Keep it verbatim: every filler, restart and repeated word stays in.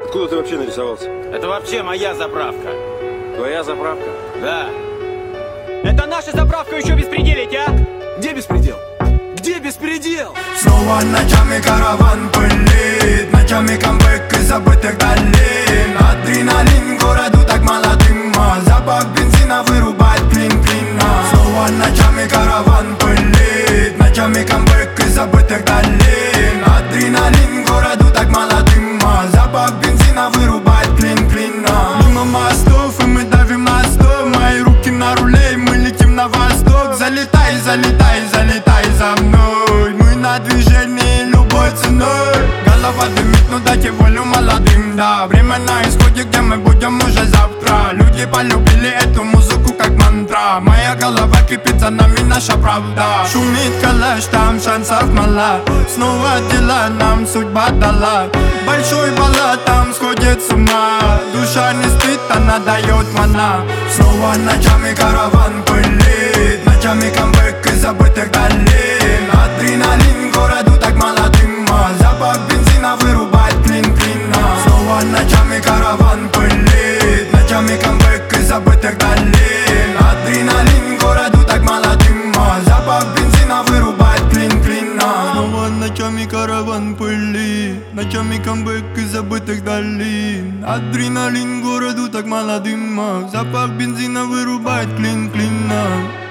Откуда ты вообще нарисовался? Это вообще моя заправка. Твоя заправка? Да. Это наша заправка, еще беспределить, а? Где беспредел? Где беспредел? Снова ночами караван пылит, ночами камбэк из забытых долин. Адреналин городу так мало дыма, запах бензина вырубает клин-клина. Снова ночами караван пылит, ночами камбэк из забытых долин. Адреналин городу так мало дыма, запах бензина вырубает клин-клина. Мимо мостов и мы давим на сто, мои руки на руле и мы летим на восток. Залетай, залетай, залетай за мной, мы на движении любой ценой. Голова дымит, ну дайте волю молодым, да. Время на исходе, где мы будем уже завтра. Люди полюбили эту музыку как мантра. Моя голова кипит, за нами наша правда. Шумит калаш, там шансов мало. Снова дела нам судьба дала. Большой баллад там сходит с ума. Душа не спит, она дает мана. Снова ночами караван пылит, ночами камбэк из забытых долин. Адреналин городу так мало дыма, запах бензина вырубает клин-клина. Снова ночами караван пылит, ночами камбэк из забытых долин. Адреналин городу так мало дыма, запах бензина вырубает клин-клина. Снова ночами караван пылит, ночами камбэк из забытых долин. Адреналин городу так мало дыма, запах бензина вырубает клин-клина.